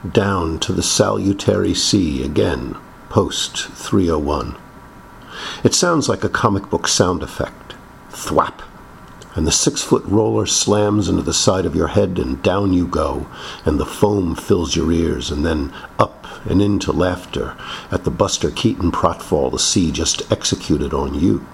Down to the salutary sea again, post 301. It sounds like a comic book sound effect. Thwap! And the 6-foot roller slams into the side of your head, and down you go, and the foam fills your ears, and then up and into laughter at the Buster Keaton pratfall the sea just executed on you.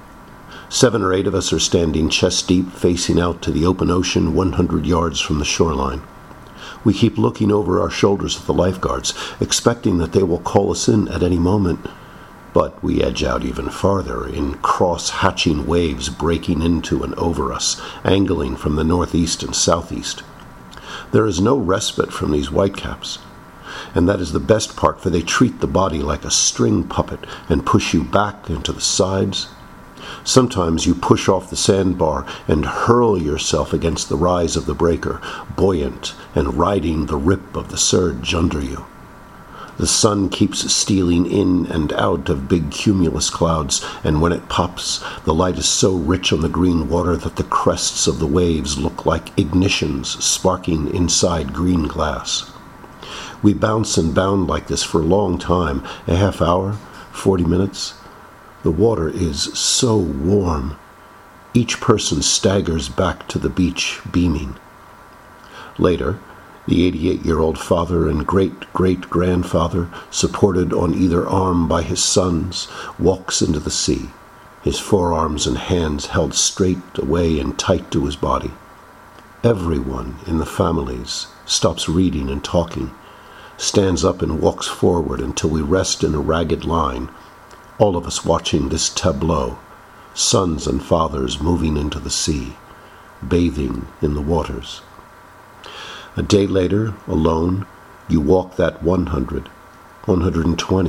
7 or 8 of us are standing chest deep, facing out to the open ocean 100 yards from the shoreline. We keep looking over our shoulders at the lifeguards, expecting that they will call us in at any moment. But we edge out even farther, in cross-hatching waves breaking into and over us, angling from the northeast and southeast. There is no respite from these whitecaps, and that is the best part, for they treat the body like a string puppet and push you back into the sides. Sometimes you push off the sandbar and hurl yourself against the rise of the breaker, buoyant and riding the rip of the surge under you. The sun keeps stealing in and out of big cumulus clouds, and when it pops, the light is so rich on the green water that the crests of the waves look like ignitions sparking inside green glass. We bounce and bound like this for a long time, a half hour, 40 minutes. The water is so warm. Each person staggers back to the beach, beaming. Later, the 88-year-old father and great-great-grandfather, supported on either arm by his sons, walks into the sea, his forearms and hands held straight away and tight to his body. Everyone in the families stops reading and talking, stands up and walks forward until we rest in a ragged line, all of us watching this tableau, sons and fathers moving into the sea, bathing in the waters. A day later, alone, you walk that 100, 120,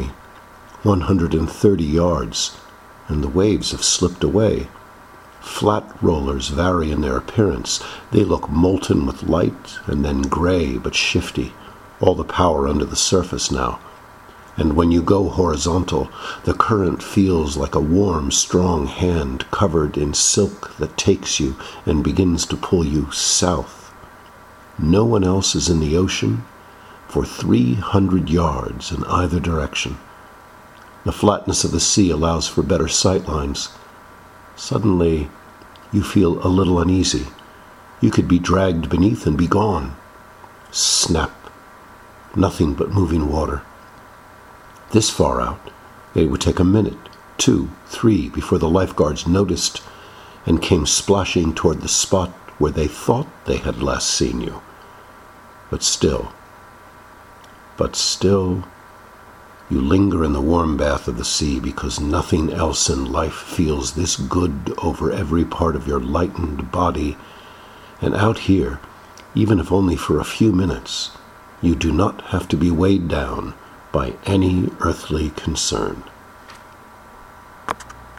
130 yards, and the waves have slipped away. Flat rollers vary in their appearance. They look molten with light and then gray but shifty, all the power under the surface now. And when you go horizontal, the current feels like a warm, strong hand covered in silk that takes you and begins to pull you south. No one else is in the ocean for 300 yards in either direction. The flatness of the sea allows for better sight lines. Suddenly, you feel a little uneasy. You could be dragged beneath and be gone. Snap! Nothing but moving water. This far out, it would take a minute, 2, 3, before the lifeguards noticed and came splashing toward the spot where they thought they had last seen you. But still, you linger in the warm bath of the sea because nothing else in life feels this good over every part of your lightened body. And out here, even if only for a few minutes, you do not have to be weighed down by any earthly concern.